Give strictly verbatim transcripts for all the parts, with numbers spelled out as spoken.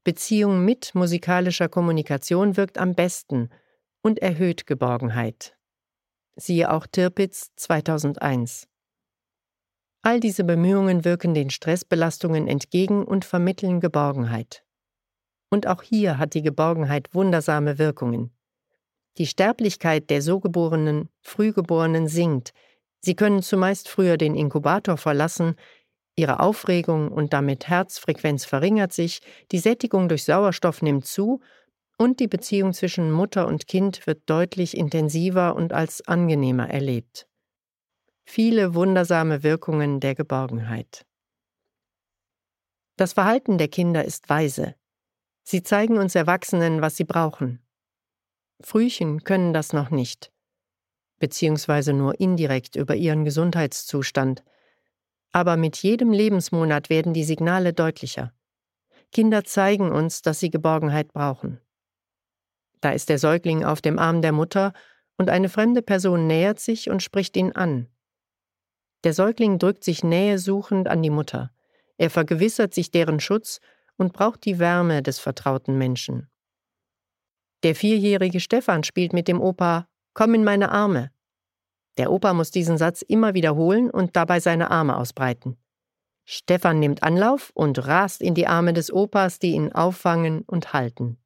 Beziehung mit musikalischer Kommunikation wirkt am besten und erhöht Geborgenheit. Siehe auch Tirpitz zweitausendeins. All diese Bemühungen wirken den Stressbelastungen entgegen und vermitteln Geborgenheit. Und auch hier hat die Geborgenheit wundersame Wirkungen. Die Sterblichkeit der so geborenen, Frühgeborenen sinkt. Sie können zumeist früher den Inkubator verlassen, ihre Aufregung und damit Herzfrequenz verringert sich, die Sättigung durch Sauerstoff nimmt zu und die Beziehung zwischen Mutter und Kind wird deutlich intensiver und als angenehmer erlebt. Viele wundersame Wirkungen der Geborgenheit. Das Verhalten der Kinder ist weise. Sie zeigen uns Erwachsenen, was sie brauchen. Frühchen können das noch nicht, beziehungsweise nur indirekt über ihren Gesundheitszustand. Aber mit jedem Lebensmonat werden die Signale deutlicher. Kinder zeigen uns, dass sie Geborgenheit brauchen. Da ist der Säugling auf dem Arm der Mutter und eine fremde Person nähert sich und spricht ihn an. Der Säugling drückt sich nähesuchend an die Mutter. Er vergewissert sich deren Schutz und braucht die Wärme des vertrauten Menschen. Der vierjährige Stefan spielt mit dem Opa »Komm in meine Arme«. Der Opa muss diesen Satz immer wiederholen und dabei seine Arme ausbreiten. Stefan nimmt Anlauf und rast in die Arme des Opas, die ihn auffangen und halten.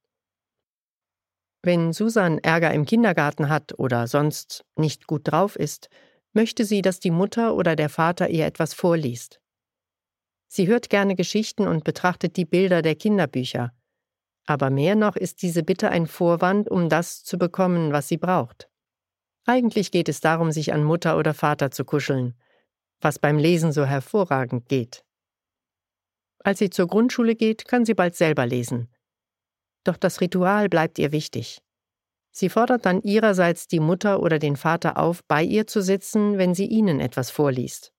Wenn Susan Ärger im Kindergarten hat oder sonst nicht gut drauf ist, möchte sie, dass die Mutter oder der Vater ihr etwas vorliest. Sie hört gerne Geschichten und betrachtet die Bilder der Kinderbücher. Aber mehr noch ist diese Bitte ein Vorwand, um das zu bekommen, was sie braucht. Eigentlich geht es darum, sich an Mutter oder Vater zu kuscheln, was beim Lesen so hervorragend geht. Als sie zur Grundschule geht, kann sie bald selber lesen. Doch das Ritual bleibt ihr wichtig. Sie fordert dann ihrerseits die Mutter oder den Vater auf, bei ihr zu sitzen, wenn sie ihnen etwas vorliest.